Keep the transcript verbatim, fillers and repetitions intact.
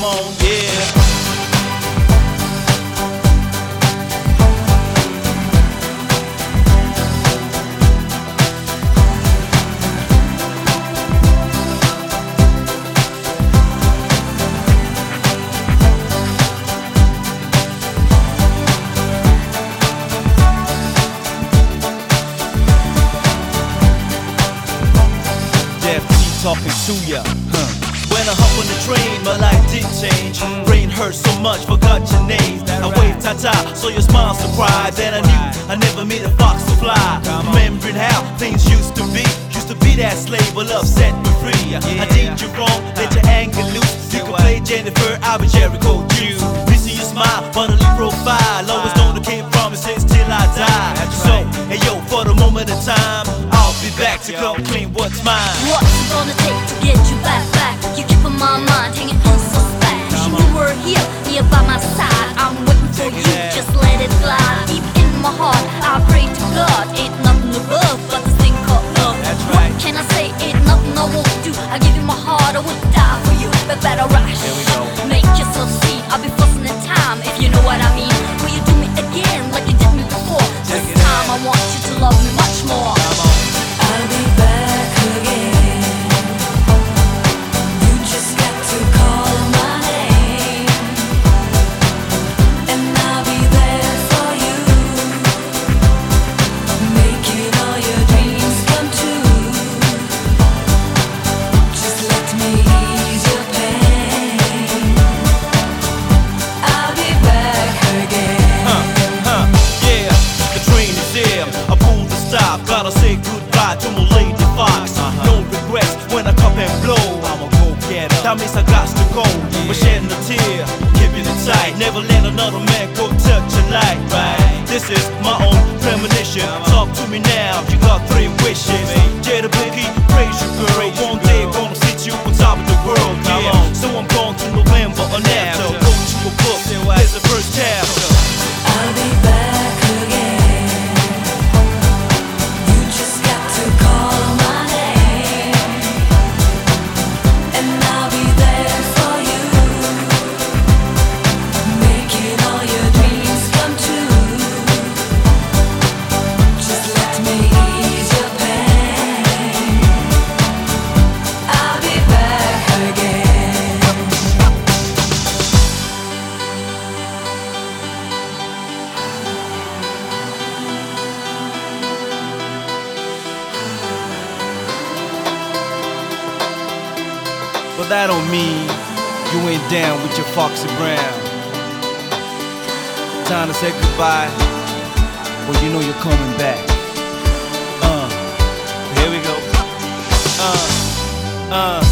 on, yeah. Talking to ya, huh. When I hop on the train, my life did change. Brain hurt so much, forgot your name. I waved ta-ta, so your smile surprised. Then I knew I never meet a fox to fly. Remembering how things used to be. Used to be that slave, but love set me free. I did you wrong, let your anger loose. You could play Jennifer, I'll be Jericho Jew. Missing your smile, bodily profile. Always known I can't promises till I die. So, hey yo, for the moment of time, I'll be back to come clean what's mine. What's it gonna take to get you back, back? You keep on my mind, hanging on so fast. Wishing you were here, here by my side. I'm waiting for you, just let it glide. Deep in my heart, I pray to God. Ain't nothing above but this thing called love. What can I say? Ain't nothing I won't do. I give you my heart, I would die for you. But better rush, make yourself see. I'll be fussing in time, if you know what I mean. Will you do me again like you did me before? This time I want you to love me much more. I'll be back again. You just got to call my name, and I'll be there for you, making all your dreams come true. Just let me ease your pain. I'll be back again. Huh, huh, yeah, the train is here. I pulled the stop, gotta say goodbye to my lady fox. No regrets when I cup and blow. I'ma go get her. That means I got to go. But shedding a tear, keeping it tight. Never let another man go touch your light, right? This is my own premonition. Talk to me now, you got three wishes. Jada Boogie, praise you girl. One day gonna sit you on top of the world, yeah. So I'm going to November or after. Go to a book, there's the first chapter. I'll be back again. You just got to call my name, and I'll be there for you, making all your dreams come true. Just let me ease your pain. I'll be back again. But that don't mean you ain't down with your Foxy Brown. Time to say goodbye, but you know you're coming back. Uh, here we go. Uh, uh.